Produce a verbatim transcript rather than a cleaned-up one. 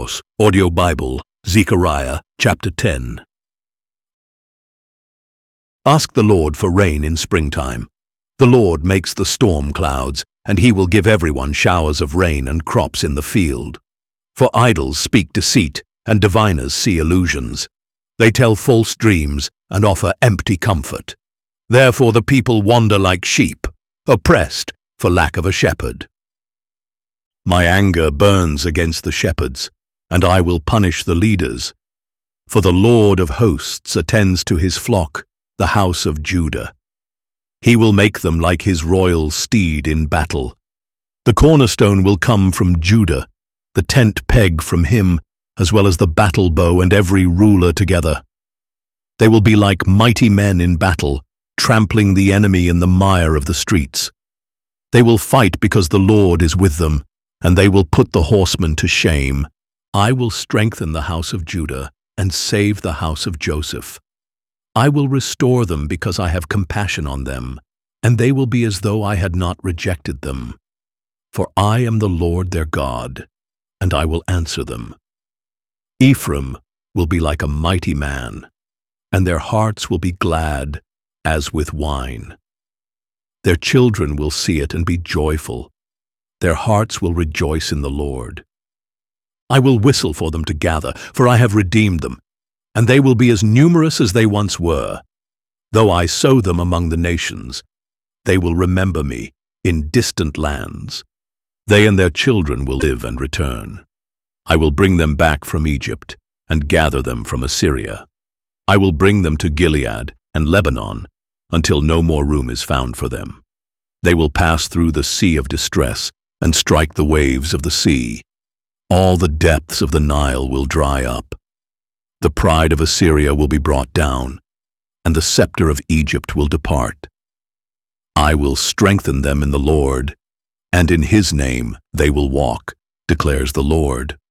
Logos, Audio Bible, Zechariah, chapter ten. Ask the Lord for rain in springtime. The Lord makes the storm clouds, and he will give everyone showers of rain and crops in the field. For idols speak deceit, and diviners see illusions. They tell false dreams and offer empty comfort. Therefore the people wander like sheep, oppressed for lack of a shepherd. My anger burns against the shepherds, and I will punish the leaders. For the Lord of hosts attends to his flock, the house of Judah. He will make them like his royal steed in battle. The cornerstone will come from Judah, the tent peg from him, as well as the battle bow and every ruler together. They will be like mighty men in battle, trampling the enemy in the mire of the streets. They will fight because the Lord is with them, and they will put the horsemen to shame. I will strengthen the house of Judah and save the house of Joseph. I will restore them because I have compassion on them, and they will be as though I had not rejected them. For I am the Lord their God, and I will answer them. Ephraim will be like a mighty man, and their hearts will be glad as with wine. Their children will see it and be joyful. Their hearts will rejoice in the Lord. I will whistle for them to gather, for I have redeemed them, and they will be as numerous as they once were. Though I sow them among the nations, they will remember me in distant lands. They and their children will live and return. I will bring them back from Egypt and gather them from Assyria. I will bring them to Gilead and Lebanon until no more room is found for them. They will pass through the sea of distress and strike the waves of the sea. All the depths of the Nile will dry up. The pride of Assyria will be brought down, and the scepter of Egypt will depart. I will strengthen them in the Lord, and in his name they will walk, declares the Lord.